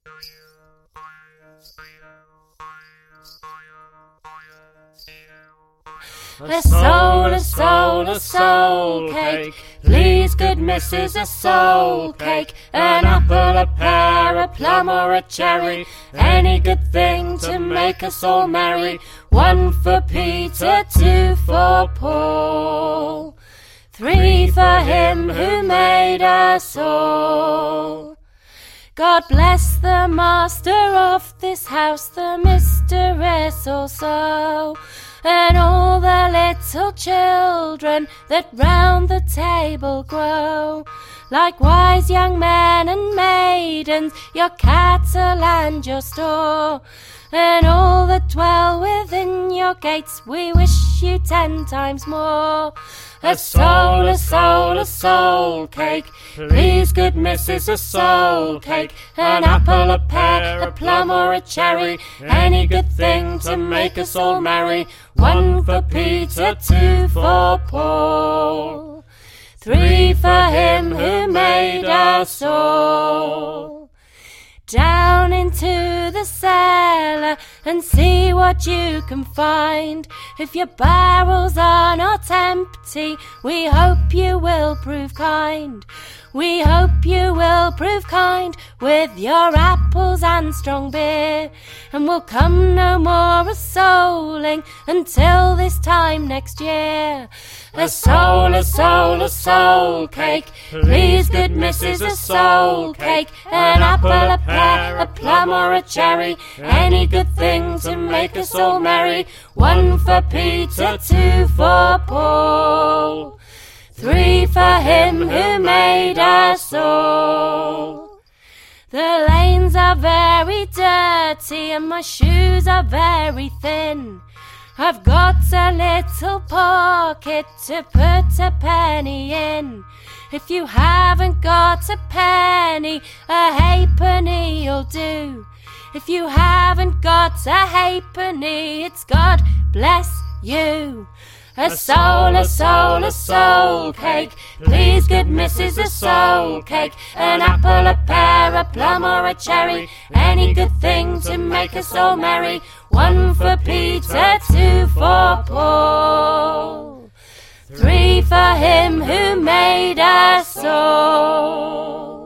A soul cake. Please, good missus, a soul cake. An apple, a pear, a plum or a cherry. Any good thing to make us all merry. 1 for Peter, 2 for Paul, 3 for him who made us all. God bless the master of this house, the mistress also, and all the little children that round the table grow. Likewise, young men and maidens, your cattle and your store, and all that dwell within your gates, we wish you 10 times more. A soul cake. Please, good missus, a soul cake. An apple, a pear, a plum or a cherry. Any good thing to make us all merry. 1 for Peter, 2 for Paul, 3 for him who made us all. Down into the cellar and see what you can find. If your barrels are not empty, we hope you will prove kind. We hope you will prove kind with your apples and strong beer, and we'll come no more a-souling until this time next year. A soul cake. Please, good missus, a soul cake. An apple, a pear, a plum or a cherry. Any good thing to make us all merry. 1 for Peter, 2 for Paul, 3 for him who made us all. The lanes are very dirty and my shoes are very thin. I've got a little pocket to put a penny in. If you haven't got a penny, a halfpenny'll do. If you haven't got a halfpenny, it's God bless you. A soul cake. Please, good missus, a soul cake. An apple, a pear, a plum or a cherry. Any good thing to make us all merry. 1 for Peter, 2 for Paul, 3 for him who made us all.